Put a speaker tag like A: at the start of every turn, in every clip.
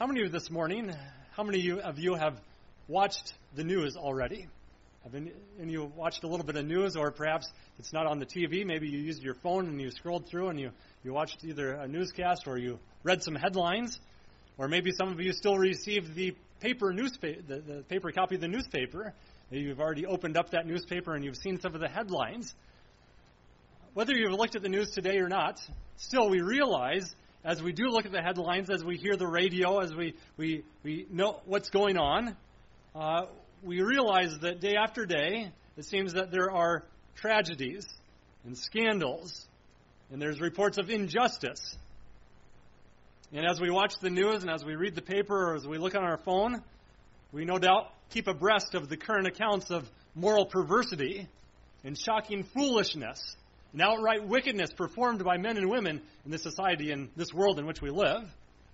A: How many of you this morning, how many of you have watched the news already? Have any of you watched a little bit of news, or perhaps it's not on the TV, maybe you used your phone and you scrolled through and you watched either a newscast or you read some headlines, or maybe some of you still received the paper newspaper, the paper copy of the newspaper. Maybe you've already opened up that newspaper and you've seen some of the headlines. Whether you've looked at the news today or not, still we realize as we do look at the headlines, as we hear the radio, as we know what's going on, we realize that day after day, it seems that there are tragedies and scandals, and there's reports of injustice. And as we watch the news and as we read the paper or as we look on our phone, we no doubt keep abreast of the current accounts of moral perversity and shocking foolishness and outright wickedness performed by men and women in this society and this world in which we live.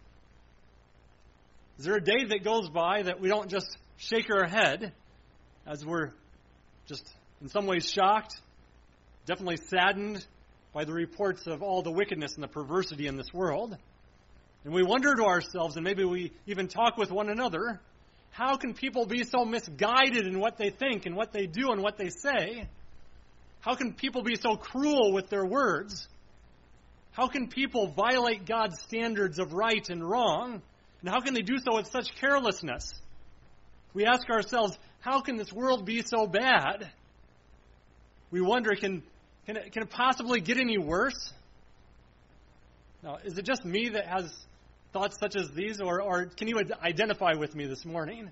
A: Is there a day that goes by that we don't just shake our head as we're just in some ways shocked, definitely saddened by the reports of all the wickedness and the perversity in this world? And we wonder to ourselves, and maybe we even talk with one another, how can people be so misguided in what they think and what they do and what they say? How can people be so cruel with their words? How can people violate God's standards of right and wrong? And how can they do so with such carelessness? We ask ourselves, how can this world be so bad? We wonder, can it possibly get any worse? Now, is it just me that has thoughts such as these, or can you identify with me this morning?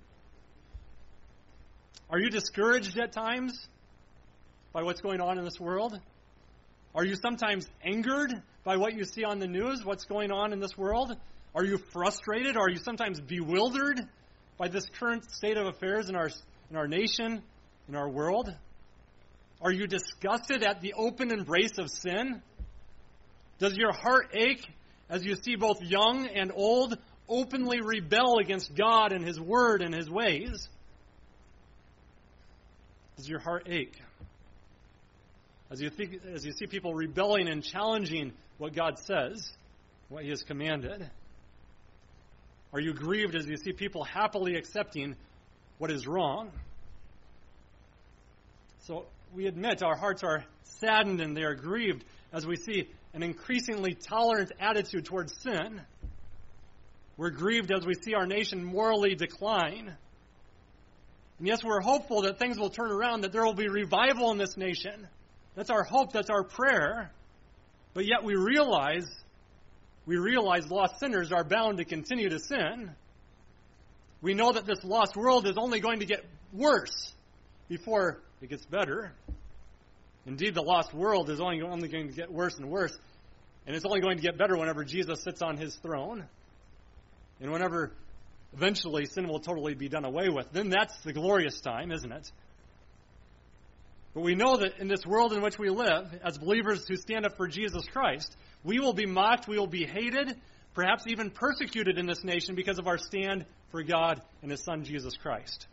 A: Are you discouraged at times by what's going on in this world? Are you sometimes angered by what you see on the news, what's going on in this world? Are you frustrated? Are you sometimes bewildered by this current state of affairs in our nation, in our world? Are you disgusted at the open embrace of sin? Does your heart ache as you see both young and old openly rebel against God and His Word and His ways? Does your heart ache as you see people rebelling and challenging what God says, what He has commanded? Are you grieved as you see people happily accepting what is wrong? So we admit our hearts are saddened and they are grieved as we see an increasingly tolerant attitude towards sin. We're grieved as we see our nation morally decline. And yes, we're hopeful that things will turn around, that there will be revival in this nation. That's our hope, that's our prayer. But yet we realize lost sinners are bound to continue to sin. We know that this lost world is only going to get worse before it gets better. Indeed, the lost world is only going to get worse and worse. And it's only going to get better whenever Jesus sits on His throne. And whenever eventually sin will totally be done away with. Then that's the glorious time, isn't it? But we know that in this world in which we live, as believers who stand up for Jesus Christ, we will be mocked, we will be hated, perhaps even persecuted in this nation because of our stand for God and His Son, Jesus Christ.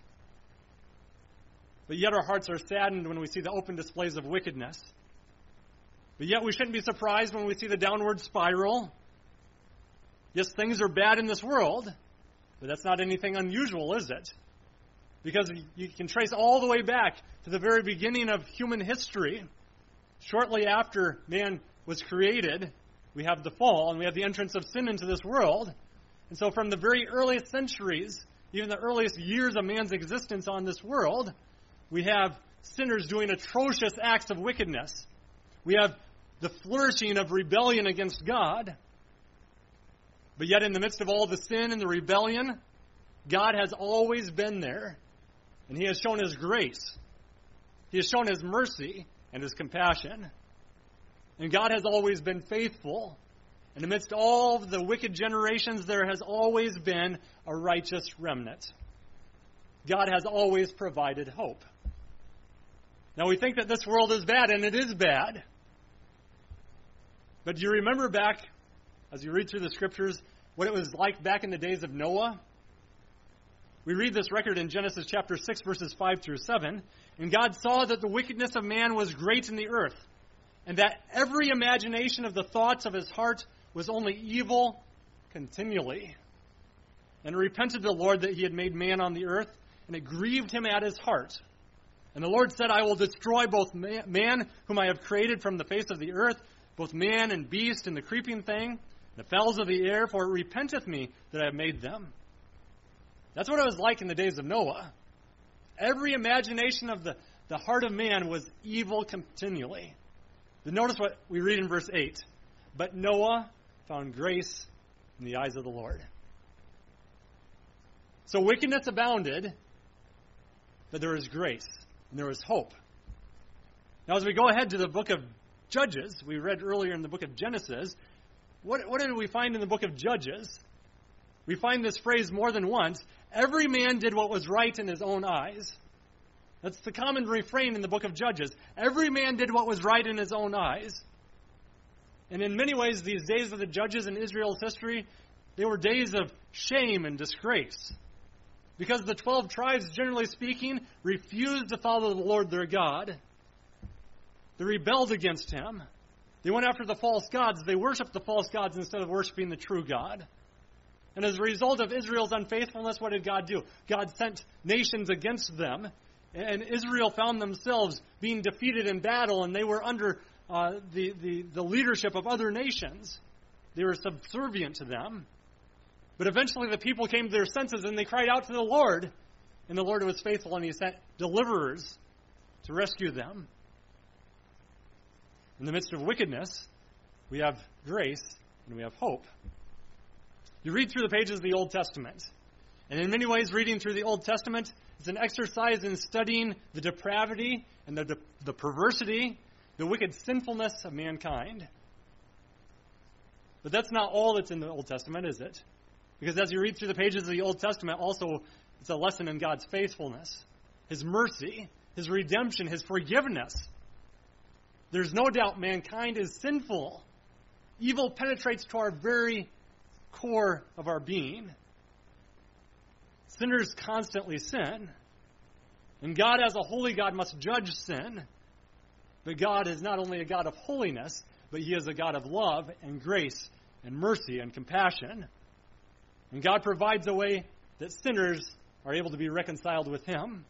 A: But yet our hearts are saddened when we see the open displays of wickedness. But yet we shouldn't be surprised when we see the downward spiral. Yes, things are bad in this world, but that's not anything unusual, is it? Because you can trace all the way back to the very beginning of human history. Shortly after man was created, we have the fall and we have the entrance of sin into this world. And so from the very earliest centuries, even the earliest years of man's existence on this world, we have sinners doing atrocious acts of wickedness. We have the flourishing of rebellion against God. But yet in the midst of all the sin and the rebellion, God has always been there. And He has shown His grace. He has shown His mercy and His compassion. And God has always been faithful. And amidst all of the wicked generations, there has always been a righteous remnant. God has always provided hope. Now we think that this world is bad, and it is bad. But do you remember back, as you read through the Scriptures, what it was like back in the days of Noah? We read this record in Genesis chapter 6, verses 5 through 7. And God saw that the wickedness of man was great in the earth, and that every imagination of the thoughts of his heart was only evil continually. And it repented the Lord that he had made man on the earth, and it grieved him at his heart. And the Lord said, I will destroy both man whom I have created from the face of the earth, both man and beast and the creeping thing, the fowls of the air, for it repenteth me that I have made them. That's what it was like in the days of Noah. Every imagination of the heart of man was evil continually. But notice what we read in verse 8. But Noah found grace in the eyes of the Lord. So wickedness abounded, but there was grace and there was hope. Now as we go ahead to the book of Judges, we read earlier in the book of Genesis, what did we find in the book of Judges? We find this phrase more than once. Every man did what was right in his own eyes. That's the common refrain in the book of Judges. Every man did what was right in his own eyes. And in many ways, these days of the judges in Israel's history, they were days of shame and disgrace. Because the 12 tribes, generally speaking, refused to follow the Lord their God. They rebelled against him. They went after the false gods. They worshiped the false gods instead of worshiping the true God. And as a result of Israel's unfaithfulness, what did God do? God sent nations against them. And Israel found themselves being defeated in battle, and they were under the leadership of other nations. They were subservient to them. But eventually the people came to their senses, and they cried out to the Lord. And the Lord was faithful, and he sent deliverers to rescue them. In the midst of wickedness, we have grace and we have hope. You read through the pages of the Old Testament. And in many ways, reading through the Old Testament is an exercise in studying the depravity and the perversity, the wicked sinfulness of mankind. But that's not all that's in the Old Testament, is it? Because as you read through the pages of the Old Testament, also it's a lesson in God's faithfulness, his mercy, his redemption, his forgiveness. There's no doubt mankind is sinful. Evil penetrates to our very core of our being. Sinners constantly sin. And God, as a holy God, must judge sin. But God is not only a God of holiness, but he is a God of love and grace and mercy and compassion. And God provides a way that sinners are able to be reconciled with him.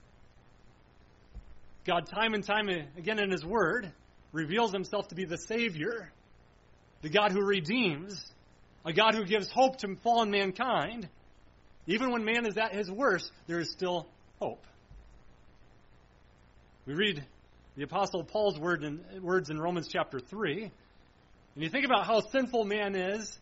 A: God, time and time again in his word, reveals himself to be the Savior, the God who redeems, a God who gives hope to fallen mankind. Even when man is at his worst, there is still hope. We read the Apostle Paul's words in Romans chapter 3, and you think about how sinful man is.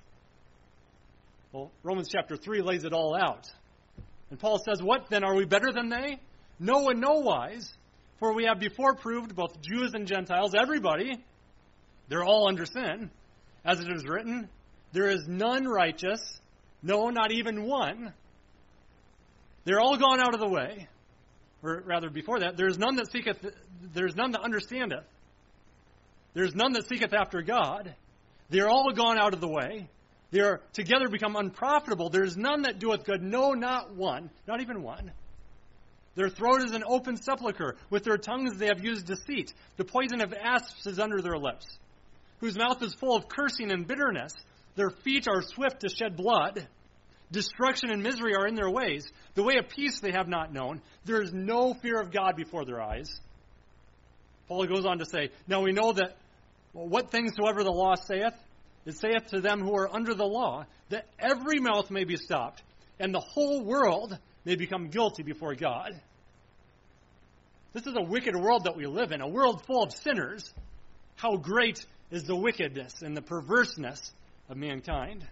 A: Well, Romans chapter 3 lays it all out. And Paul says, what then? Are we better than they? No, in no wise. For we have before proved, both Jews and Gentiles, everybody, they're all under sin. As it is written, there is none righteous, no, not even one. They're all gone out of the way. Or rather, before that, there is none that understandeth. There is none that seeketh after God. They are all gone out of the way. They are together become unprofitable. There is none that doeth good, no, not one, not even one. Their throat is an open sepulchre. With their tongues they have used deceit. The poison of asps is under their lips, whose mouth is full of cursing and bitterness. Their feet are swift to shed blood. Destruction and misery are in their ways. The way of peace they have not known. There is no fear of God before their eyes. Paul goes on to say, now we know that what things soever the law saith, it saith to them who are under the law, that every mouth may be stopped, and the whole world may become guilty before God. This is a wicked world that we live in, a world full of sinners. How great is the wickedness and the perverseness of mankind.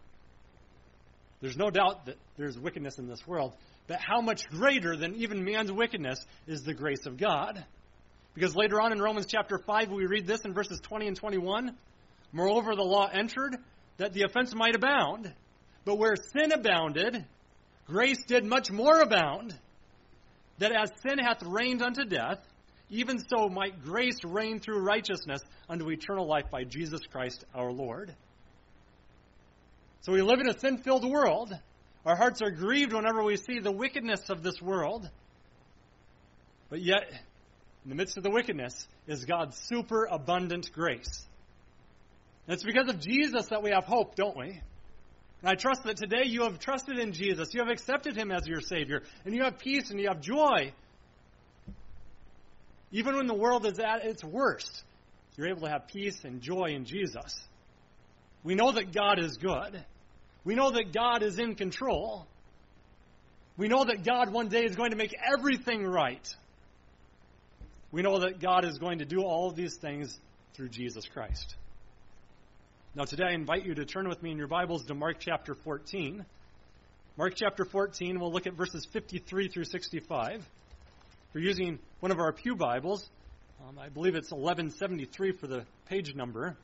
A: There's no doubt that there's wickedness in this world, but how much greater than even man's wickedness is the grace of God? Because later on in Romans chapter 5, we read this in verses 20 and 21. Moreover, the law entered that the offense might abound. But where sin abounded, grace did much more abound, that as sin hath reigned unto death, even so might grace reign through righteousness unto eternal life by Jesus Christ our Lord. So we live in a sin-filled world. Our hearts are grieved whenever we see the wickedness of this world. But yet, in the midst of the wickedness, is God's superabundant grace. And it's because of Jesus that we have hope, don't we? And I trust that today you have trusted in Jesus. You have accepted him as your Savior. And you have peace and you have joy. Even when the world is at its worst, you're able to have peace and joy in Jesus. We know that God is good. We know that God is in control. We know that God one day is going to make everything right. We know that God is going to do all of these things through Jesus Christ. Now today I invite you to turn with me in your Bibles to Mark chapter 14. Mark chapter 14, we'll look at verses 53 through 65. If you're using one of our pew Bibles, I believe it's 1173 for the page number.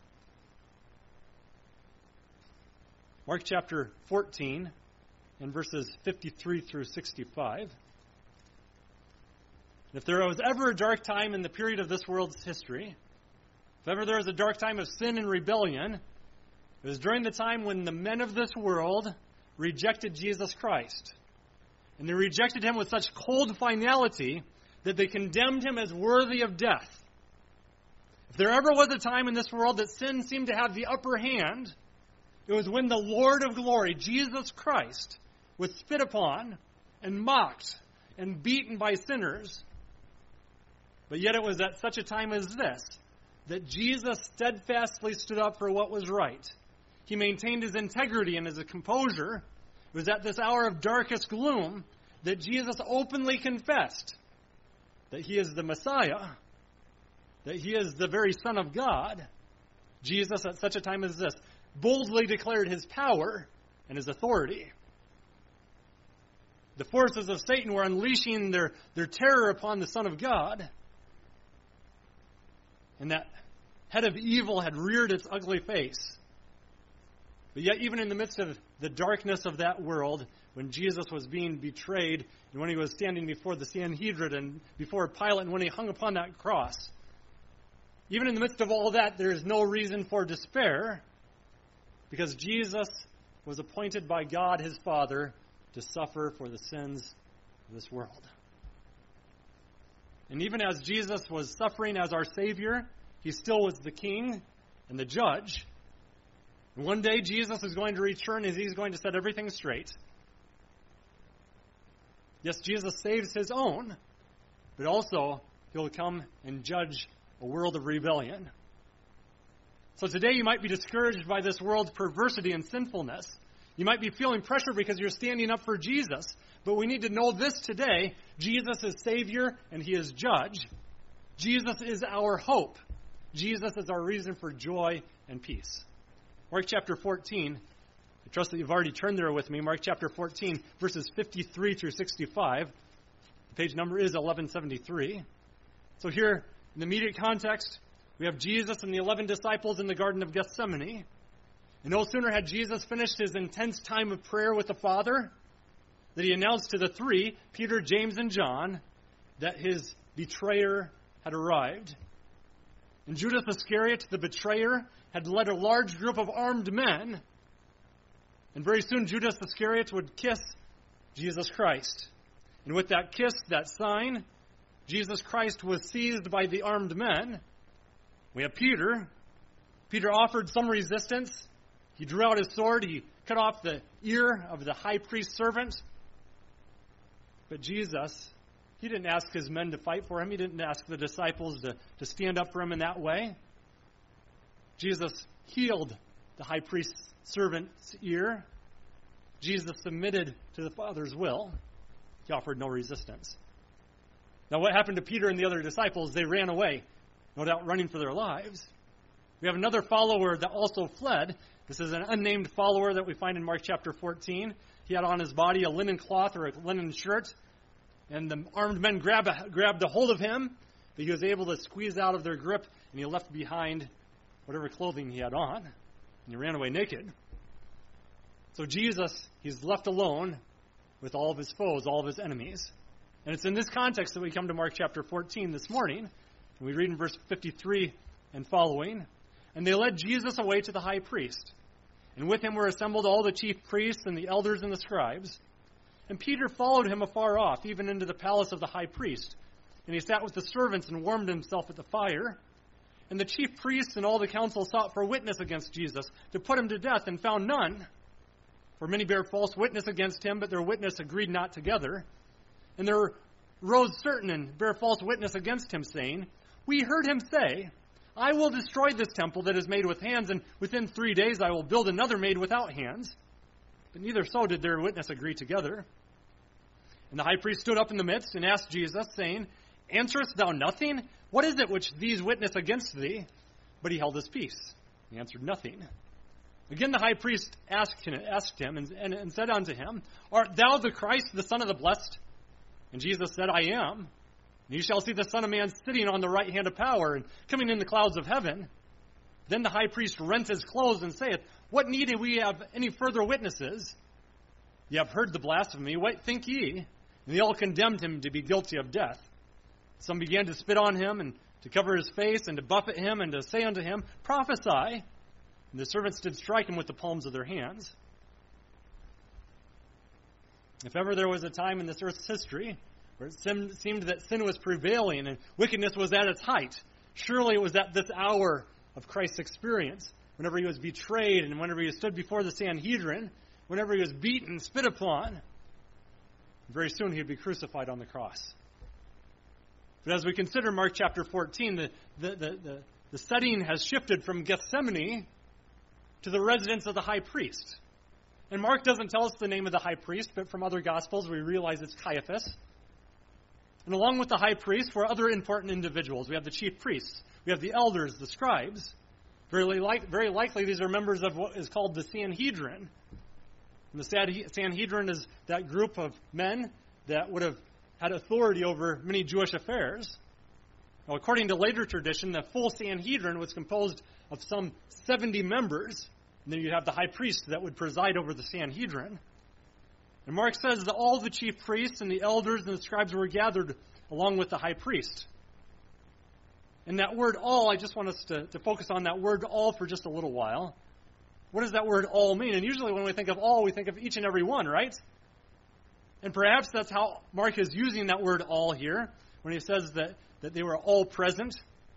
A: Mark chapter 14 and verses 53 through 65. And if there was ever a dark time in the period of this world's history, if ever there was a dark time of sin and rebellion, it was during the time when the men of this world rejected Jesus Christ. And they rejected him with such cold finality that they condemned him as worthy of death. If there ever was a time in this world that sin seemed to have the upper hand, it was when the Lord of glory, Jesus Christ, was spit upon and mocked and beaten by sinners. But yet it was at such a time as this that Jesus steadfastly stood up for what was right. He maintained his integrity and his composure. It was at this hour of darkest gloom that Jesus openly confessed that he is the Messiah, that he is the very Son of God. Jesus, at such a time as this, boldly declared his power and his authority. The forces of Satan were unleashing their terror upon the Son of God. And that head of evil had reared its ugly face. But yet, even in the midst of the darkness of that world, when Jesus was being betrayed, and when he was standing before the Sanhedrin and before Pilate, and when he hung upon that cross, even in the midst of all that, there is no reason for despair, because Jesus was appointed by God his Father to suffer for the sins of this world. And even as Jesus was suffering as our Savior, he still was the King and the Judge. And one day Jesus is going to return and he's going to set everything straight. Yes, Jesus saves his own, but also he'll come and judge a world of rebellion. So today you might be discouraged by this world's perversity and sinfulness. You might be feeling pressure because you're standing up for Jesus. But we need to know this today. Jesus is Savior and he is Judge. Jesus is our hope. Jesus is our reason for joy and peace. Mark chapter 14. I trust that you've already turned there with me. Mark chapter 14, verses 53 through 65. The page number is 1173. So here, in the immediate context, we have Jesus and the 11 disciples in the Garden of Gethsemane. And no sooner had Jesus finished his intense time of prayer with the Father that he announced to the three, Peter, James, and John, that his betrayer had arrived. And Judas Iscariot, the betrayer, had led a large group of armed men. And very soon Judas Iscariot would kiss Jesus Christ. And with that kiss, that sign, Jesus Christ was seized by the armed men. We have Peter. Peter offered some resistance. He drew out his sword. He cut off the ear of the high priest's servant. But Jesus, he didn't ask his men to fight for him. He didn't ask the disciples to stand up for him in that way. Jesus healed the high priest's servant's ear. Jesus submitted to the Father's will. He offered no resistance. Now what happened to Peter and the other disciples? They ran away, no doubt running for their lives. We have another follower that also fled. This is an unnamed follower that we find in Mark chapter 14. He had on his body a linen cloth or a linen shirt, and the armed men grabbed a hold of him, but he was able to squeeze out of their grip, and he left behind whatever clothing he had on, and he ran away naked. So Jesus, he's left alone with all of his foes, all of his enemies. And it's in this context that we come to Mark chapter 14 this morning, and we read in verse 53 and following, "And they led Jesus away to the high priest. And with him were assembled all the chief priests and the elders and the scribes. And Peter followed him afar off, even into the palace of the high priest. And he sat with the servants and warmed himself at the fire. And the chief priests and all the council sought for witness against Jesus, to put him to death, and found none. For many bear false witness against him, but their witness agreed not together. And there rose certain and bear false witness against him, saying, We heard him say, I will destroy this temple that is made with hands, and within 3 days I will build another made without hands. But neither so did their witness agree together. And the high priest stood up in the midst and asked Jesus, saying, Answerest thou nothing? What is it which these witness against thee? But he held his peace. He answered nothing. Again the high priest asked him and said unto him, Art thou the Christ, the Son of the Blessed? And Jesus said, I am. And you shall see the Son of Man sitting on the right hand of power and coming in the clouds of heaven. Then the high priest rent his clothes and saith, What need we have any further witnesses? Ye have heard the blasphemy. What think ye? And they all condemned him to be guilty of death. Some began to spit on him and to cover his face and to buffet him and to say unto him, Prophesy. And the servants did strike him with the palms of their hands. If ever there was a time in this earth's history where it seemed that sin was prevailing and wickedness was at its height, surely it was at this hour of Christ's experience, whenever he was betrayed and whenever he stood before the Sanhedrin, whenever he was beaten, spit upon. Very soon he would be crucified on the cross. But as we consider Mark chapter 14, the setting has shifted from Gethsemane to the residence of the high priest. And Mark doesn't tell us the name of the high priest, but from other Gospels we realize it's Caiaphas. And along with the high priest were other important individuals. We have the chief priests. We have the elders, the scribes. Very likely these are members of what is called the Sanhedrin. And the Sanhedrin is that group of men that would have had authority over many Jewish affairs. Now, according to later tradition, the full Sanhedrin was composed of some 70 members. And then you have the high priest that would preside over the Sanhedrin. And Mark says that all the chief priests and the elders and the scribes were gathered along with the high priest. And that word all, I just want us to focus on that word all for just a little while. What does that word all mean? And usually when we think of all, we think of each and every one, right? And perhaps that's how Mark is using that word all here, when he says that they were all present.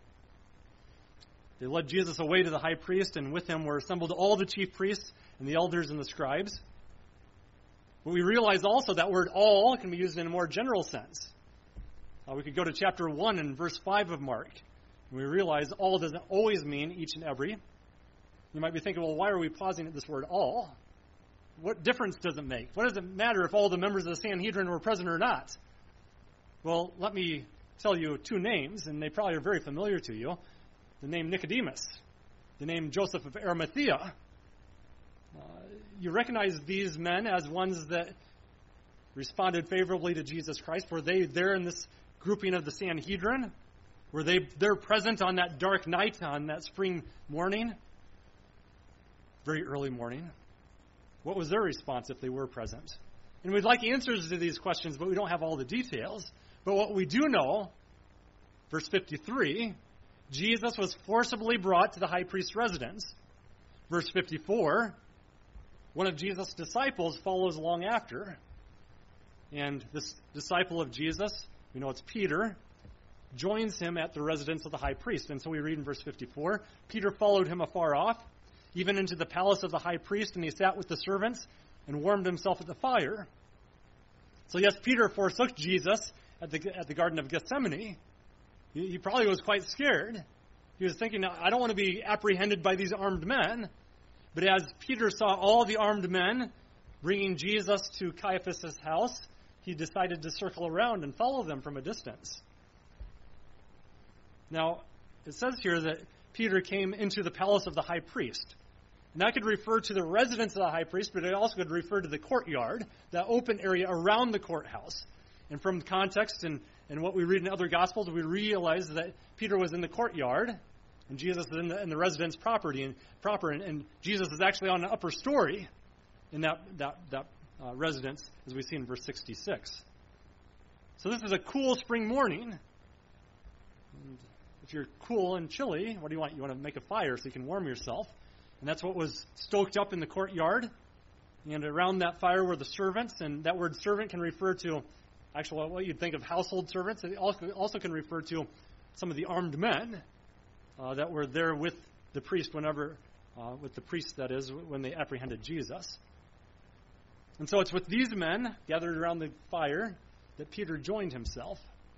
A: They led Jesus away to the high priest, and with him were assembled all the chief priests and the elders and the scribes. But we realize also that word all can be used in a more general sense. We could go to chapter 1 and verse 5 of Mark, and we realize all doesn't always mean each and every. You might be thinking, well, why are we pausing at this word all? What difference does it make? What does it matter if all the members of the Sanhedrin were present or not? Well, let me tell you two names, and they probably are very familiar to you. The name Nicodemus, the name Joseph of Arimathea. You recognize these men as ones that responded favorably to Jesus Christ. Were they there in this grouping of the Sanhedrin? Were they're present on that dark night, on that spring morning? Very early morning. What was their response if they were present? And we'd like answers to these questions, but we don't have all the details. But what we do know, verse 53, Jesus was forcibly brought to the high priest's residence. Verse 54, one of Jesus' disciples follows along after. And this disciple of Jesus, we know it's Peter, joins him at the residence of the high priest. And so we read in verse 54, Peter followed him afar off, even into the palace of the high priest, and he sat with the servants and warmed himself at the fire. So yes, Peter forsook Jesus at the Garden of Gethsemane. He probably was quite scared. He was thinking, I don't want to be apprehended by these armed men. But as Peter saw all the armed men bringing Jesus to Caiaphas' house, he decided to circle around and follow them from a distance. Now, it says here that Peter came into the palace of the high priest. And that could refer to the residence of the high priest, but it also could refer to the courtyard, that open area around the courthouse. And from context and what we read in other Gospels, we realize that Peter was in the courtyard, and Jesus is in the residence proper, and Jesus is actually on an upper story in that residence, as we see in verse 66. So this is a cool spring morning. And if you're cool and chilly, what do you want? You want to make a fire so you can warm yourself. And that's what was stoked up in the courtyard. And around that fire were the servants, and that word servant can refer to actually what you'd think of household servants. It also can refer to some of the armed men that were there with the priest when they apprehended Jesus. And so it's with these men gathered around the fire that Peter joined himself.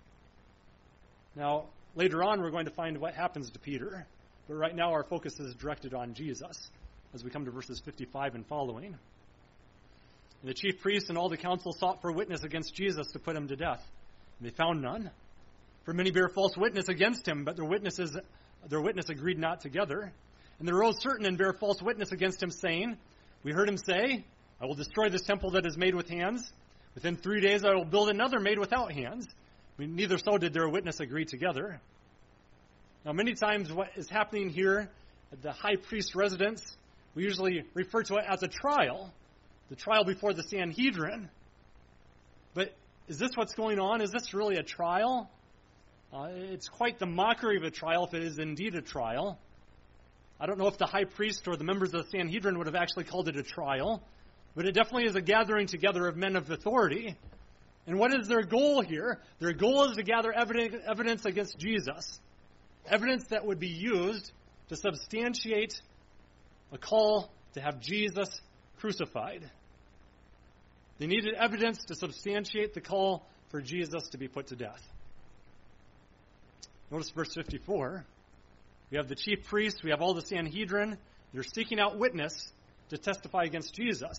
A: Now, later on, we're going to find what happens to Peter. But right now, our focus is directed on Jesus as we come to verses 55 and following. And the chief priests and all the council sought for witness against Jesus to put him to death. And they found none. For many bear false witness against him, but their witness agreed not together. And there arose certain and bear false witness against him, saying, We heard him say, I will destroy this temple that is made with hands. Within 3 days I will build another made without hands. Neither so did their witness agree together. Now, many times what is happening here at the high priest residence, we usually refer to it as a trial, the trial before the Sanhedrin. But is this what's going on? Is this really a trial? It's quite the mockery of a trial if it is indeed a trial. I don't know if the high priest or the members of the Sanhedrin would have actually called it a trial, but it definitely is a gathering together of men of authority. And what is their goal here? Their goal is to gather evidence against Jesus. Evidence that would be used to substantiate a call to have Jesus crucified. They needed evidence to substantiate the call for Jesus to be put to death. Notice verse 54. We have the chief priests, we have all the Sanhedrin. They're seeking out witness to testify against Jesus.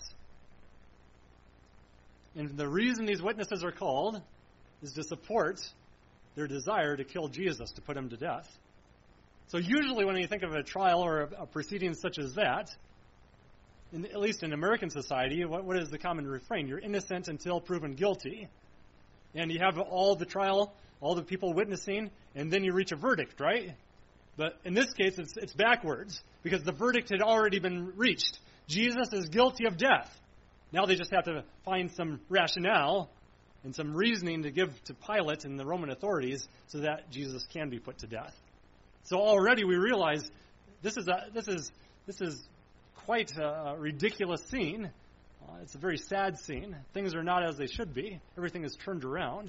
A: And the reason these witnesses are called is to support their desire to kill Jesus, to put him to death. So usually when you think of a trial or a proceeding such as that, at least in American society, what is the common refrain? You're innocent until proven guilty. And you have all the trial, all the people witnessing, and then you reach a verdict, right? But in this case, it's backwards, because the verdict had already been reached. Jesus is guilty of death. Now they just have to find some rationale and some reasoning to give to Pilate and the Roman authorities so that Jesus can be put to death. So already we realize this is quite a ridiculous scene. It's a very sad scene. Things are not as they should be. Everything is turned around.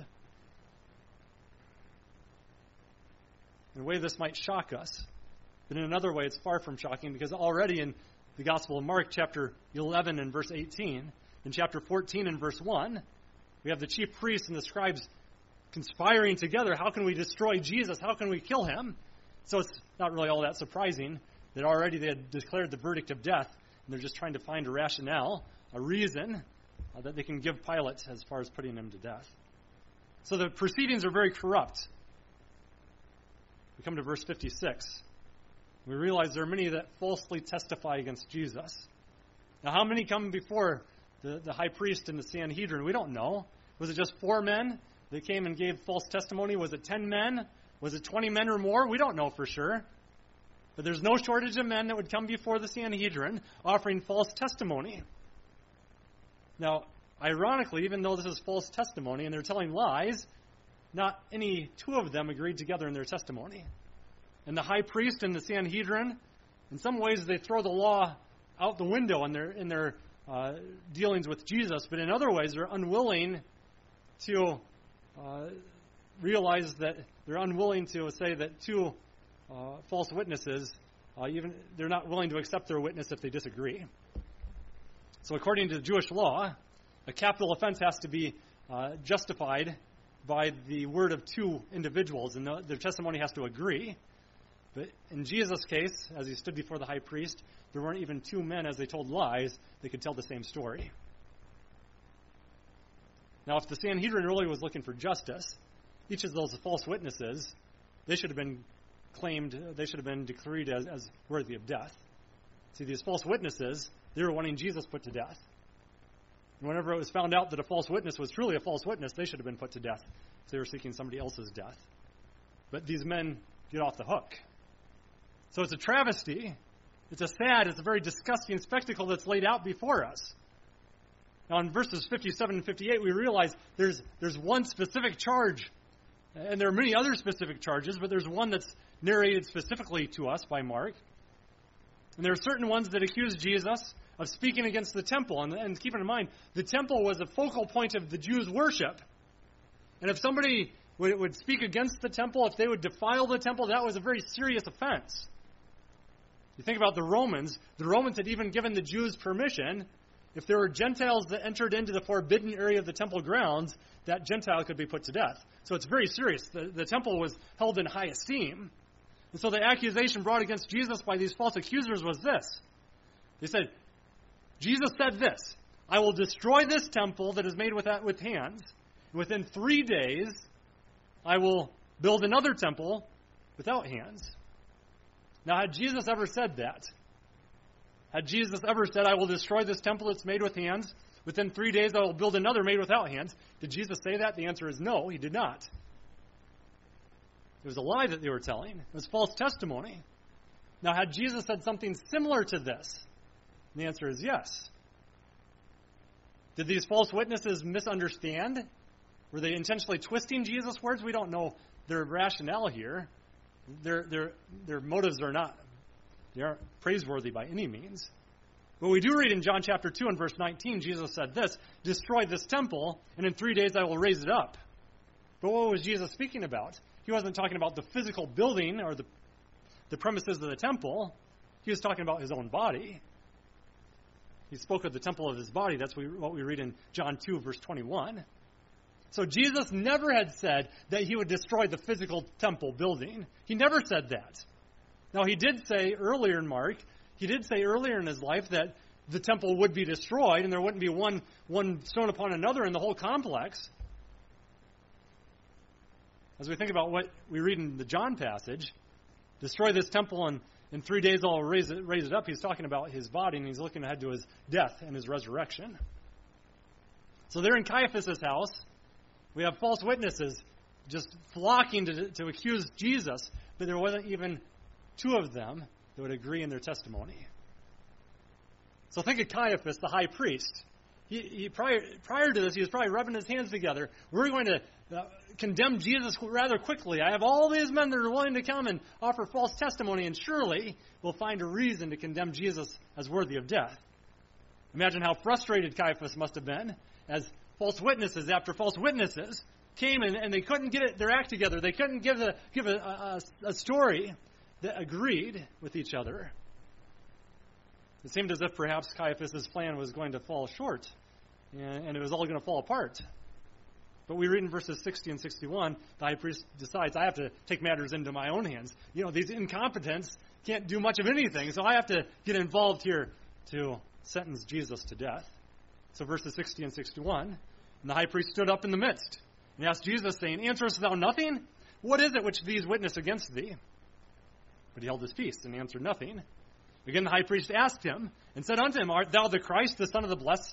A: In a way, this might shock us. But in another way, it's far from shocking, because already in the Gospel of Mark, chapter 11 and verse 18, in chapter 14 and verse 1, we have the chief priests and the scribes conspiring together. How can we destroy Jesus? How can we kill him? So it's not really all that surprising that already they had declared the verdict of death, and they're just trying to find a rationale, a reason that they can give Pilate as far as putting him to death. So the proceedings are very corrupt. We come to verse 56. We realize there are many that falsely testify against Jesus. Now, how many come before the high priest and the Sanhedrin? We don't know. Was it just 4 men that came and gave false testimony? Was it 10 men? Was it 20 men or more? We don't know for sure. But there's no shortage of men that would come before the Sanhedrin offering false testimony. Now, ironically, even though this is false testimony and they're telling lies, not any 2 of them agreed together in their testimony. And the high priest and the Sanhedrin, in some ways they throw the law out the window in their dealings with Jesus, but in other ways they're unwilling to realize that they're unwilling to say that 2 false witnesses, even they're not willing to accept their witness if they disagree. So according to the Jewish law, a capital offense has to be justified by the word of 2 individuals, and their testimony has to agree. But in Jesus' case, as he stood before the high priest, there weren't even 2 men, as they told lies, that could tell the same story. Now, if the Sanhedrin really was looking for justice, each of those false witnesses, they should have been decreed as worthy of death. See, these false witnesses, they were wanting Jesus put to death. And whenever it was found out that a false witness was truly a false witness, they should have been put to death. So they were seeking somebody else's death. But these men get off the hook. So it's a travesty. It's a very disgusting spectacle that's laid out before us. Now in verses 57 and 58, we realize there's one specific charge. And there are many other specific charges, but there's one that's narrated specifically to us by Mark. And there are certain ones that accuse Jesus of speaking against the temple. And keep in mind, the temple was a focal point of the Jews' worship. And if somebody would speak against the temple, if they would defile the temple, that was a very serious offense. You think about the Romans had even given the Jews permission if there were Gentiles that entered into the forbidden area of the temple grounds, that Gentile could be put to death. So it's very serious. The temple was held in high esteem. And so the accusation brought against Jesus by these false accusers was this. They said, Jesus said this, I will destroy this temple that is made with hands. Within 3 days, I will build another temple without hands. Now, had Jesus ever said that? Had Jesus ever said, I will destroy this temple that's made with hands? Within 3 days, I will build another made without hands. Did Jesus say that? The answer is no, he did not. It was a lie that they were telling. It was false testimony. Now, had Jesus said something similar to this? The answer is yes. Did these false witnesses misunderstand? Were they intentionally twisting Jesus' words? We don't know their rationale here. Their motives they aren't praiseworthy by any means. But we do read in John chapter 2 and verse 19, Jesus said this, destroy this temple, and in 3 days I will raise it up. But what was Jesus speaking about? He wasn't talking about the physical building or the premises of the temple. He was talking about his own body. He spoke of the temple of his body. That's what we read in John 2, verse 21. So Jesus never had said that he would destroy the physical temple building. He never said that. Now, he did say earlier in Mark, he did say earlier in his life that the temple would be destroyed and there wouldn't be one stone upon another in the whole complex. As we think about what we read in the John passage, destroy this temple and in 3 days I'll raise it up. He's talking about his body and he's looking ahead to his death and his resurrection. So they're in Caiaphas' house. We have false witnesses just flocking to accuse Jesus, but there wasn't even 2 of them that would agree in their testimony. So think of Caiaphas, the high priest. He prior to this, he was probably rubbing his hands together. We're going to condemn Jesus rather quickly. I have all these men that are willing to come and offer false testimony, and surely we'll find a reason to condemn Jesus as worthy of death. Imagine how frustrated Caiaphas must have been as false witnesses after false witnesses came and they couldn't get their act together. They couldn't give a story that agreed with each other. It seemed as if perhaps Caiaphas' plan was going to fall short and it was all going to fall apart. But we read in verses 60 and 61, the high priest decides, I have to take matters into my own hands. These incompetents can't do much of anything, so I have to get involved here to sentence Jesus to death. So verses 60 and 61, and the high priest stood up in the midst and asked Jesus, saying, answerest thou nothing? What is it which these witness against thee? But he held his peace and answered nothing. Again the high priest asked him and said unto him, art thou the Christ, the Son of the Blessed?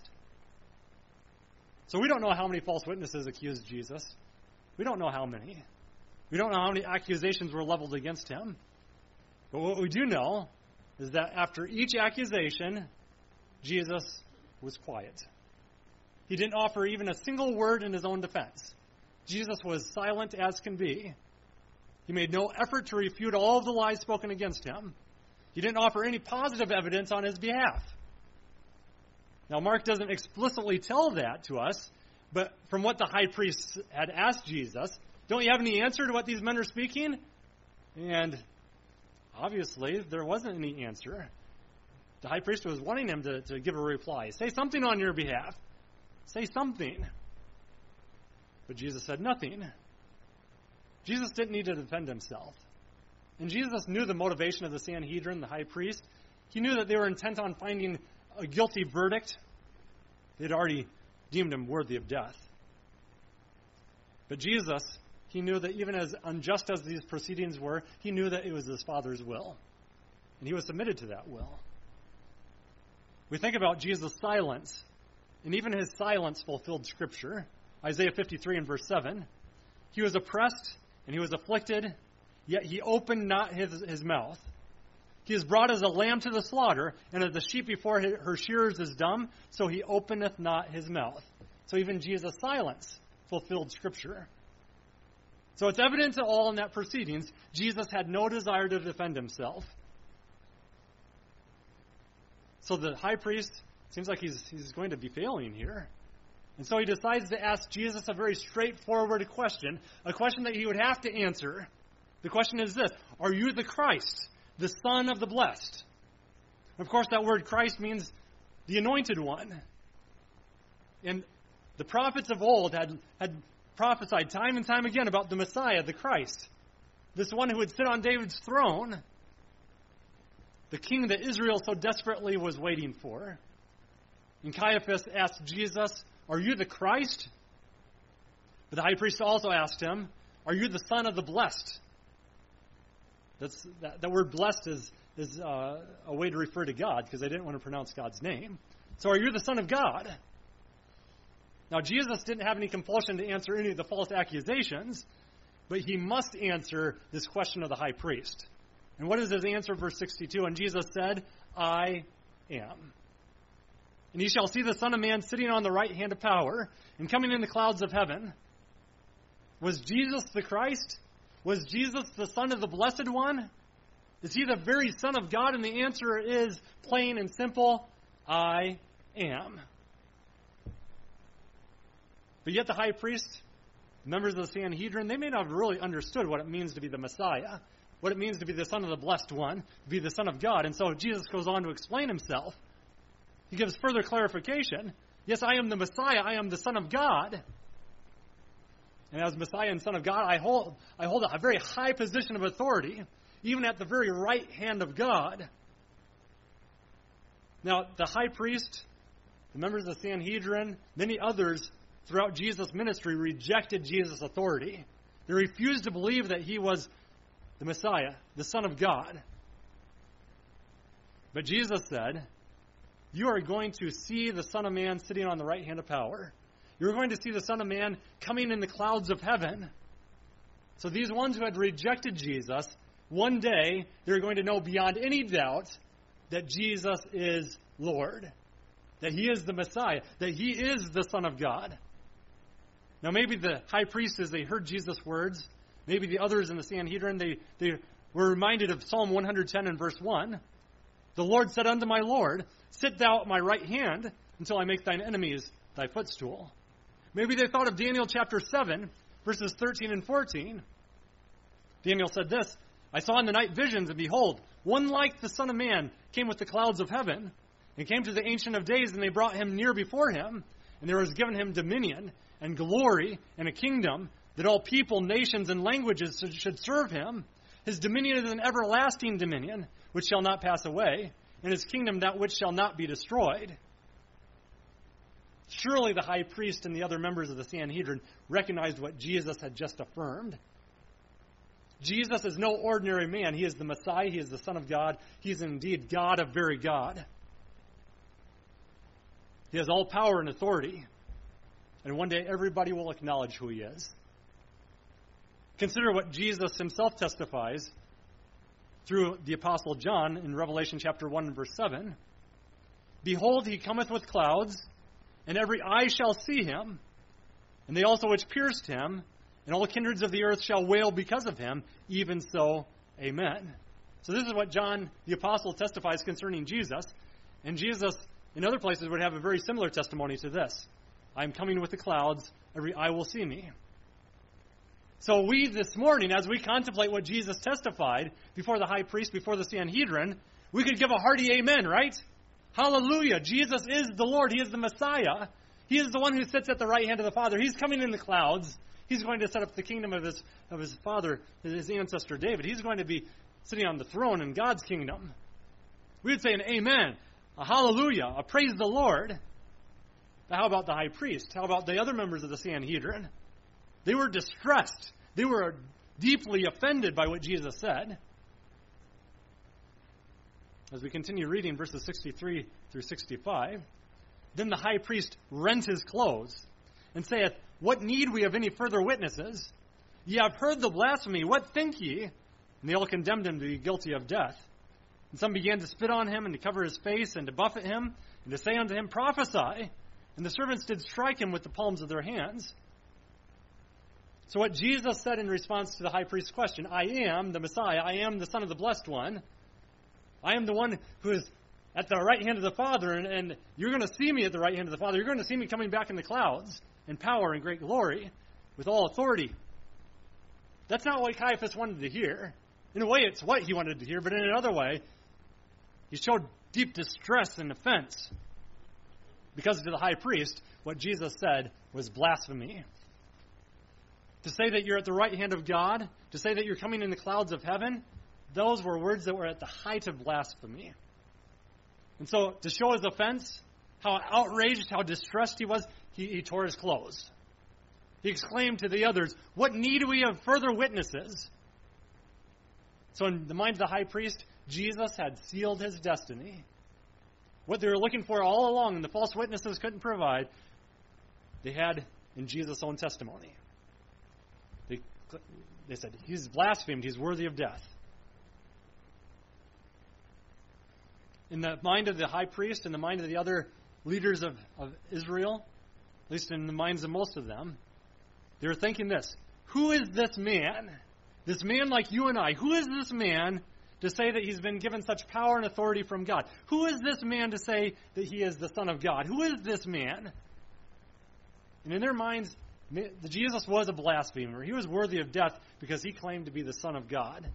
A: So we don't know how many false witnesses accused Jesus. We don't know how many. We don't know how many accusations were leveled against him. But what we do know is that after each accusation, Jesus was quiet. He didn't offer even a single word in his own defense. Jesus was silent as can be. He made no effort to refute all of the lies spoken against him. He didn't offer any positive evidence on his behalf. Now, Mark doesn't explicitly tell that to us, but from what the high priest had asked Jesus, don't you have any answer to what these men are speaking? And obviously, there wasn't any answer. The high priest was wanting him to give a reply. Say something on your behalf. Say something. But Jesus said nothing. Jesus didn't need to defend himself. And Jesus knew the motivation of the Sanhedrin, the high priest. He knew that they were intent on finding a guilty verdict. They'd already deemed him worthy of death. But Jesus, he knew that even as unjust as these proceedings were, he knew that it was his Father's will. And he was submitted to that will. We think about Jesus' silence, and even his silence fulfilled Scripture. Isaiah 53 and verse 7. He was oppressed and he was afflicted, yet he opened not his mouth. He is brought as a lamb to the slaughter, and as the sheep before her shearers is dumb, so he openeth not his mouth. So even Jesus' silence fulfilled Scripture. So it's evident to all in that proceedings, Jesus had no desire to defend himself. So the high priest seems like he's going to be failing here. And so he decides to ask Jesus a very straightforward question, a question that he would have to answer. The question is this: are you the Christ, the Son of the Blessed? Of course, that word Christ means the Anointed One. And the prophets of old had prophesied time and time again about the Messiah, the Christ, this one who would sit on David's throne, the king that Israel so desperately was waiting for. And Caiaphas asked Jesus, "Are you the Christ?" But the high priest also asked him, "Are you the Son of the Blessed?" That word "blessed" is a way to refer to God, because they didn't want to pronounce God's name. So, are you the Son of God? Now, Jesus didn't have any compulsion to answer any of the false accusations, but he must answer this question of the high priest. And what is his answer? Verse 62, "And Jesus said, I am. And ye shall see the Son of Man sitting on the right hand of power, and coming in the clouds of heaven." Was Jesus the Christ? Was Jesus the Son of the Blessed One? Is he the very Son of God? And the answer is plain and simple, I am. But yet the high priest, members of the Sanhedrin, they may not have really understood what it means to be the Messiah, what it means to be the Son of the Blessed One, to be the Son of God. And so Jesus goes on to explain himself. He gives further clarification. Yes, I am the Messiah. I am the Son of God. And as Messiah and Son of God, I hold a very high position of authority, even at the very right hand of God. Now, the high priest, the members of the Sanhedrin, many others throughout Jesus' ministry rejected Jesus' authority. They refused to believe that he was the Messiah, the Son of God. But Jesus said, "You are going to see the Son of Man sitting on the right hand of power. You're going to see the Son of Man coming in the clouds of heaven." So these ones who had rejected Jesus, one day they're going to know beyond any doubt that Jesus is Lord, that he is the Messiah, that he is the Son of God. Now maybe the high priest, as they heard Jesus' words, maybe the others in the Sanhedrin, they were reminded of Psalm 110 and verse 1. "The Lord said unto my Lord, Sit thou at my right hand until I make thine enemies thy footstool." Maybe they thought of Daniel chapter 7, verses 13 and 14. Daniel said this, "I saw in the night visions, and behold, one like the Son of Man came with the clouds of heaven, and came to the Ancient of Days, and they brought him near before him, and there was given him dominion and glory and a kingdom, that all people, nations, and languages should serve him. His dominion is an everlasting dominion, which shall not pass away, and his kingdom that which shall not be destroyed." Surely the high priest and the other members of the Sanhedrin recognized what Jesus had just affirmed. Jesus is no ordinary man. He is the Messiah. He is the Son of God. He is indeed God of very God. He has all power and authority. And one day everybody will acknowledge who he is. Consider what Jesus himself testifies through the Apostle John in Revelation chapter 1 and verse 7. "Behold, he cometh with clouds, and every eye shall see him, and they also which pierced him, and all kindreds of the earth shall wail because of him. Even so, amen." So this is what John the Apostle testifies concerning Jesus. And Jesus, in other places, would have a very similar testimony to this. "I am coming with the clouds, every eye will see me." So we this morning, as we contemplate what Jesus testified before the high priest, before the Sanhedrin, we could give a hearty amen, right? Hallelujah. Jesus is the Lord. He is the Messiah. He is the one who sits at the right hand of the Father. He's coming in the clouds. He's going to set up the kingdom of his father, his ancestor David. He's going to be sitting on the throne in God's kingdom. We would say an amen, a hallelujah, a praise the Lord. But how about the high priest? How about the other members of the Sanhedrin? They were distressed. They were deeply offended by what Jesus said. As we continue reading verses 63 through 65, "Then the high priest rent his clothes, and saith, What need we of any further witnesses? Ye have heard the blasphemy. What think ye? And they all condemned him to be guilty of death. And some began to spit on him, and to cover his face, and to buffet him, and to say unto him, Prophesy. And the servants did strike him with the palms of their hands." So what Jesus said in response to the high priest's question, "I am the Messiah, I am the Son of the Blessed One, I am the one who is at the right hand of the Father, and you're going to see me at the right hand of the Father. You're going to see me coming back in the clouds in power and great glory with all authority." That's not what Caiaphas wanted to hear. In a way, it's what he wanted to hear, but in another way, he showed deep distress and offense. because to the high priest, what Jesus said was blasphemy. To say that you're at the right hand of God, to say that you're coming in the clouds of heaven, those were words that were at the height of blasphemy. And so, to show his offense, how outraged, how distressed he was, he tore his clothes. He exclaimed to the others, "What need we of further witnesses?" So in the mind of the high priest, Jesus had sealed his destiny. What they were looking for all along and the false witnesses couldn't provide, they had in Jesus' own testimony. They said, he's blasphemed, he's worthy of death. In the mind of the high priest, in the mind of the other leaders of Israel, at least in the minds of most of them, they were thinking this: who is this man? This man like you and I. Who is this man to say that he's been given such power and authority from God? Who is this man to say that he is the Son of God? Who is this man? And in their minds, Jesus was a blasphemer. He was worthy of death because he claimed to be the Son of God.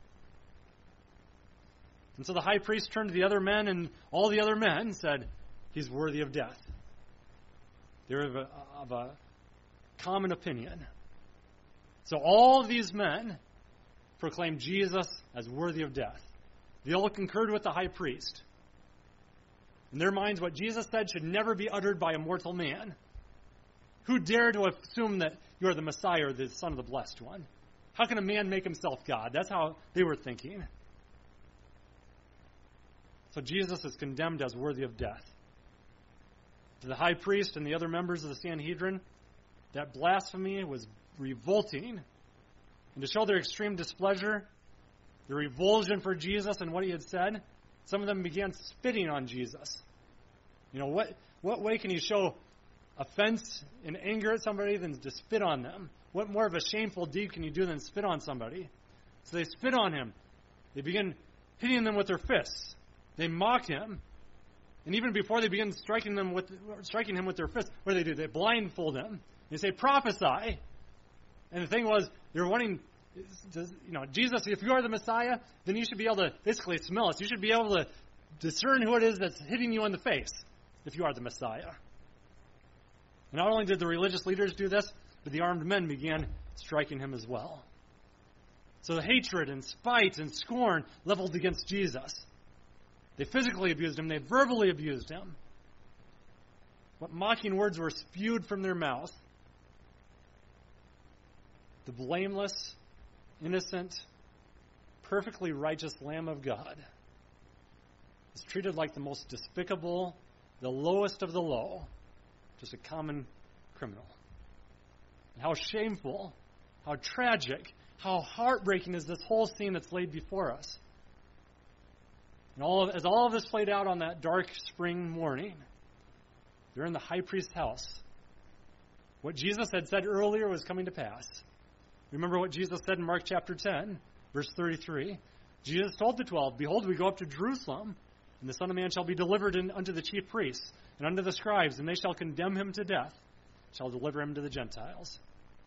A: And so the high priest turned to the other men, and all the other men said, he's worthy of death. They're of a common opinion. So all of these men proclaimed Jesus as worthy of death. They all concurred with the high priest. In their minds, what Jesus said should never be uttered by a mortal man. Who dare to assume that you are the Messiah or the Son of the Blessed One? How can a man make himself God? That's how they were thinking. So Jesus is condemned as worthy of death. To the high priest and the other members of the Sanhedrin, that blasphemy was revolting. And to show their extreme displeasure, their revulsion for Jesus and what he had said, some of them began spitting on Jesus. You know, what way can you show offense and anger at somebody than to spit on them? What more of a shameful deed can you do than spit on somebody? So they spit on him. They begin hitting them with their fists. They mock him. And even before they begin striking him with their fists, what do? They blindfold him. They say, prophesy. And the thing was, they were wanting, Jesus, if you are the Messiah, then you should be able to basically smell us. You should be able to discern who it is that's hitting you in the face if you are the Messiah. And not only did the religious leaders do this, but the armed men began striking him as well. So the hatred and spite and scorn leveled against Jesus. They physically abused him. They verbally abused him. What mocking words were spewed from their mouth. The blameless, innocent, perfectly righteous Lamb of God is treated like the most despicable, the lowest of the low, just a common criminal. And how shameful, how tragic, how heartbreaking is this whole scene that's laid before us. And as all of this played out on that dark spring morning, they're in the high priest's house. What Jesus had said earlier was coming to pass. Remember what Jesus said in Mark chapter 10, verse 33. Jesus told the 12, "Behold, we go up to Jerusalem, and the Son of Man shall be delivered unto the chief priests and unto the scribes, and they shall condemn him to death, shall deliver him to the Gentiles."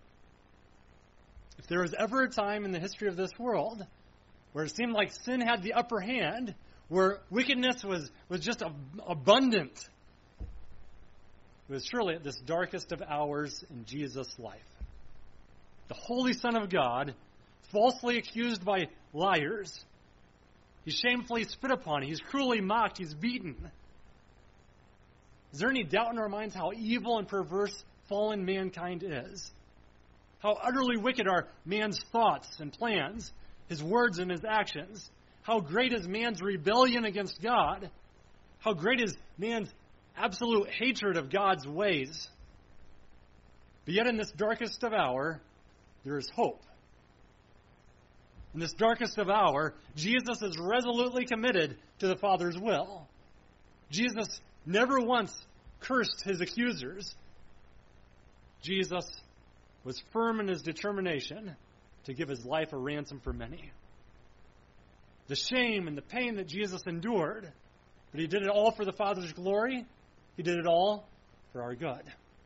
A: If there was ever a time in the history of this world where it seemed like sin had the upper hand, where wickedness was just abundant, it was surely at this darkest of hours in Jesus' life. The Holy Son of God, falsely accused by liars, he's shamefully spit upon, he's cruelly mocked, he's beaten. Is there any doubt in our minds how evil and perverse fallen mankind is? How utterly wicked are man's thoughts and plans, his words and his actions? How great is man's rebellion against God? How great is man's absolute hatred of God's ways? But yet in this darkest of hour, there is hope. In this darkest of hour, Jesus is resolutely committed to the Father's will. Jesus never once cursed his accusers. Jesus was firm in his determination to give his life a ransom for many. The shame and the pain that Jesus endured, but he did it all for the Father's glory. He did it all for our good.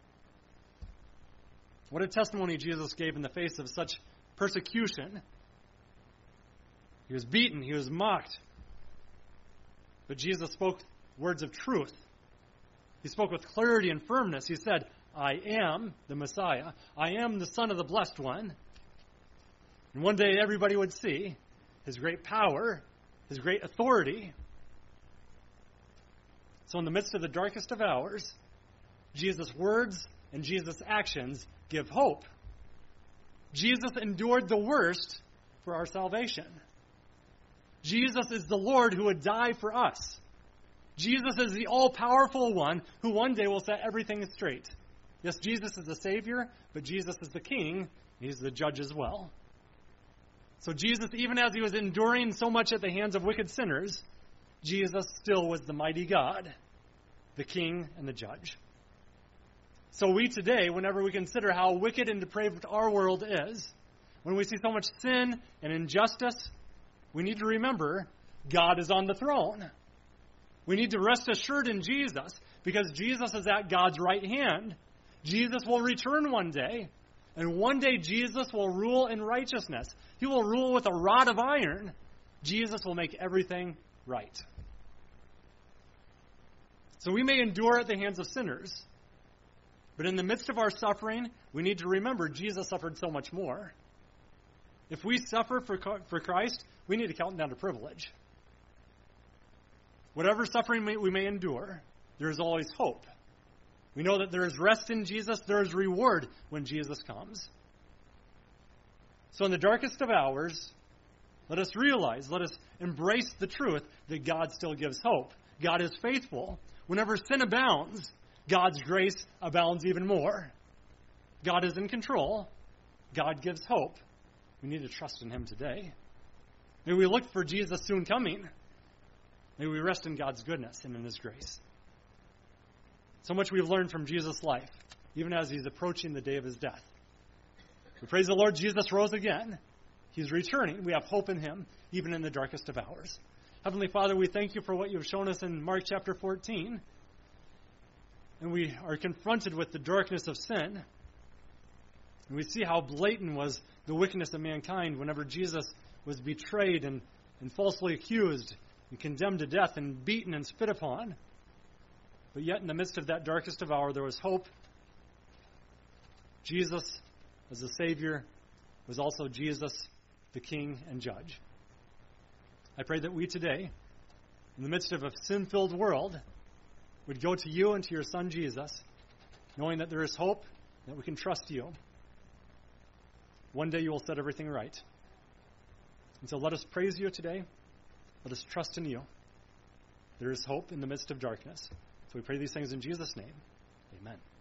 A: What a testimony Jesus gave in the face of such persecution. He was beaten, he was mocked. But Jesus spoke words of truth. He spoke with clarity and firmness. He said, I am the Messiah. I am the Son of the Blessed One. And one day everybody would see his great power, his great authority. So in the midst of the darkest of hours, Jesus' words and Jesus' actions give hope. Jesus endured the worst for our salvation. Jesus is the Lord who would die for us. Jesus is the all-powerful one who one day will set everything straight. Yes, Jesus is the Savior, but Jesus is the King. He's the judge as well. So Jesus, even as he was enduring so much at the hands of wicked sinners, Jesus still was the mighty God, the King and the judge. So we today, whenever we consider how wicked and depraved our world is, when we see so much sin and injustice, we need to remember God is on the throne. We need to rest assured in Jesus, because Jesus is at God's right hand. Jesus will return one day, and one day Jesus will rule in righteousness. He will rule with a rod of iron. Jesus will make everything right. So we may endure at the hands of sinners, but in the midst of our suffering, we need to remember Jesus suffered so much more. If we suffer for Christ, we need to count it down to privilege. Whatever suffering we may endure, there is always hope. We know that there is rest in Jesus. There is reward when Jesus comes. So in the darkest of hours, let us realize, let us embrace the truth that God still gives hope. God is faithful. Whenever sin abounds, God's grace abounds even more. God is in control. God gives hope. We need to trust in him today. May we look for Jesus' soon coming. May we rest in God's goodness and in his grace. So much we've learned from Jesus' life, even as he's approaching the day of his death. We praise the Lord, Jesus rose again. He's returning. We have hope in him, even in the darkest of hours. Heavenly Father, we thank you for what you've shown us in Mark chapter 14. And we are confronted with the darkness of sin. And we see how blatant was the wickedness of mankind whenever Jesus was betrayed and falsely accused and condemned to death and beaten and spit upon. But yet in the midst of that darkest of hour, there was hope. Jesus, as the Savior, was also Jesus, the King and Judge. I pray that we today, in the midst of a sin-filled world, would go to you and to your Son Jesus, knowing that there is hope, that we can trust you. One day you will set everything right. And so let us praise you today. Let us trust in you. There is hope in the midst of darkness. So we pray these things in Jesus' name. Amen.